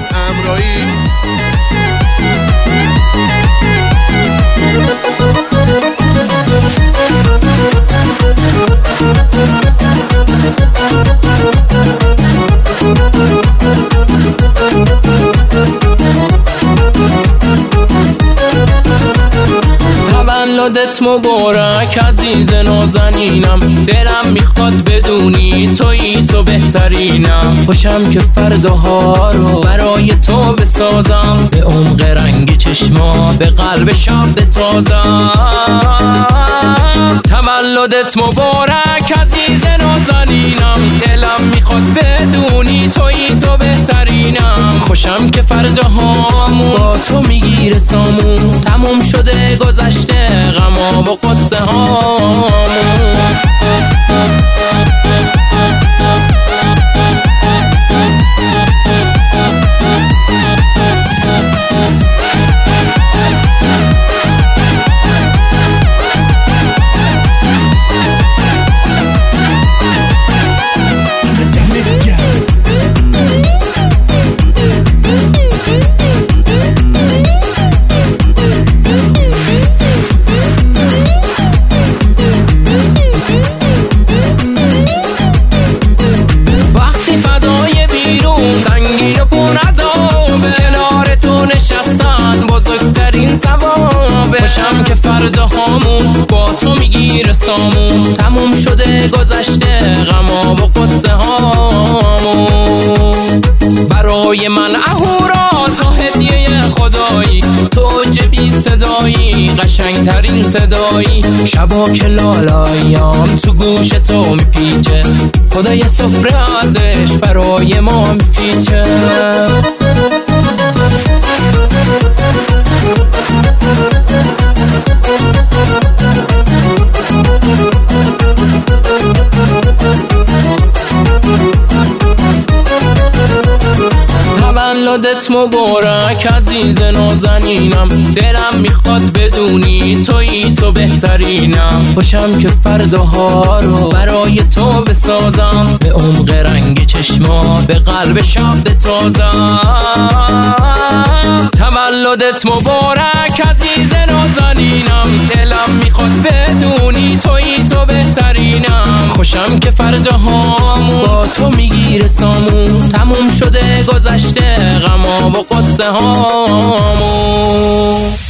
امرایی. تولدت مبارک عزیز نازنینم، دلم میخواد بدونی تویی تو بهترینم. خوشم که فرداها رو برای تو بسازم، به عمق رنگ چشما به قلب شب بتازم. تولدت مبارک عزیز نازنینم، دلم میخواد بدونی تویی تو بهترینم. خوشم که فرداهامون با تو میگیره سامون، تموم شده گذشته غما و قصه هامون. خوشم که فرداهامون با تو میگیره سامون، تموم شده گذشته غما و قصه هامون. برای من اهورا تو هدیه خدایی، تو اوج بی صدایی، قشنگترین صدایی. شبا که لالاییام تو گوش تو میپیچه، خدای سفره ازش برای ما میپیچه. تولدت مبارک عزیز نازنینم، دلم میخواد بدونی تویی تو بهترینم. خوشم که فرداها رو برای تو بسازم، به عمق رنگ چشما به قلب شب بتازم. تولدت مبارک عزیز نازنینم، دلم میخواد بدونی تویی تو بهترینم. خوشم که فرداهامون با تو میگیره سامون، تموم شده گذشته غما و قصه هامون.